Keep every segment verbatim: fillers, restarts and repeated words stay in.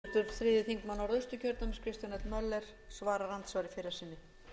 þriðji þingmaður norðausturkjördæmis Kristján l Möller svarar andsvari fyrir sinni.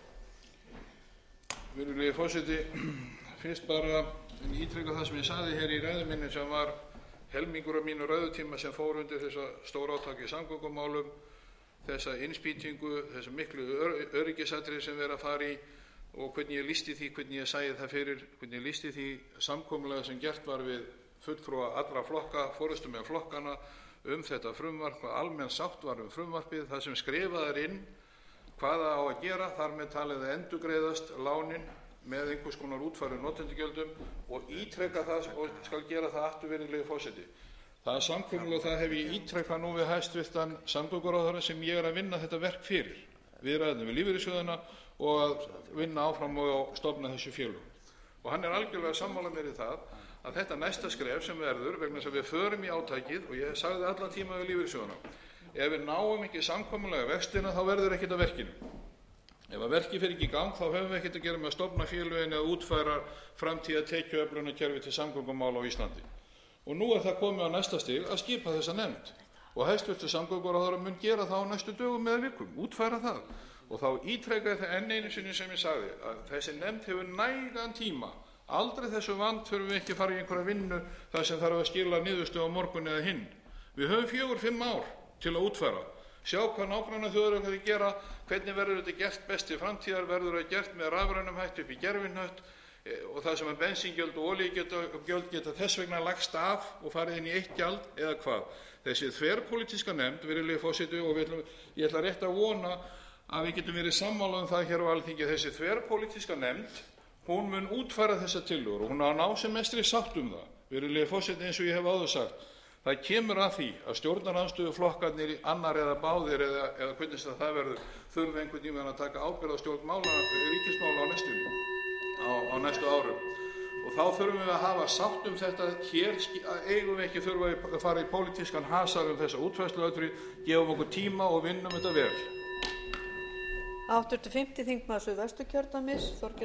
Virðulegi forseti, fyrst bara ítreka það sem ég sagði hér í ræðu minni sem var helmingur af mínu ræðutíma sem fór undir þessa stórátaki í samgöngumálum, þessa innspýtingu, þessa miklu öryggisatriði sem við erum að fara í og hvernig ég lýsti því, hvernig ég sagði það fyrir, hvernig ég lýsti því samkomulega sem gert var við fulltrúa allra flokka, forystumenn flokkana um þetta frumvarp, hvað almenn sátt var um frumvarpið, það sem skrifað er inn, hvað það á að gera, þar með talið að endurgreiðast lánin með einhvers konar útfærum notendagjöldum og ítreka það og skal gera það aftur virðulegi forseti. Það er samkomulag og það hef ég ítrekað nú við hæstvirtan samgönguráðherra sem ég er að vinna þetta verk fyrir, viðræðum við lífeyrissjóðina og að vinna áfram og stofna þessu félögum. Og hann er algjörlega sammála mér í það að þetta næsta skref sem verður, vegna þess að við förum í átakið og ég sagði allan tíma við lífeyrissjóðina, ef við náum ekki samkomulega vextina þá verður ekkert að verkinu. Ef að verkið fer ekki í gang þá höfum við ekkert að gera með að stofna félögin eða útfæra framtíða tekjuöflunarkerfi til samgöngumála á Íslandi. Og nú er það komið á næsta stig að skipa þessa nefnd og hæstvirtur samgönguráðherra mun gera það á næstu dögum eða vikum, útfæra það. Og þá ítreka það enn einu sinni sem ég sagði að þessi nefnd hefur nægan tíma. Aldrei þessu vant þurfum við ekki að fara í einhverja vinnu þar sem þarf að skila niðurstöðu á morgun eða hinn. Við höfum fjögur, fimm ár til að útfæra. Sjá hvað nágrannaþjóðir okkar gera, hvernig verður þetta gert best til framtíðar, verður það gert með rafrænum hætti upp í gervihnött og það sem að bensíngjöld og olíugjöld geta þess vegna lagst af og farið inn í eitt gjald eða hvað. Þessi þverpólitíska nefnd, virðulegi forseti, og við ætlum, ég ætla rétt að vona að við getum verið sammála um það hér á Alþingi, þessi þverpólitíska nefnd, hún mun útfæra þessa tillögur og hún á að ná sem mestri sátt um það. Virðulegi forseti, eins og ég hef áður sagt, það kemur að því að stjórnarandstöðuflokkarnir í annar eða báðir eða, eða hvernig sem það verður þurfi einhvern tímann að taka ábyrgð á stjórnmála, ríkismála á næstunni, á, á næstu árum. Og þá þurfum við að hafa sátt um þetta. Hér eigum við ekki þurfa að fara í pólitískan hasar um þessa útfærsluatriði, gefum okkur tíma og vinnum þetta vel. Háttvirtur fimmti þingmaður Suðvesturkjördæmis Þorgerður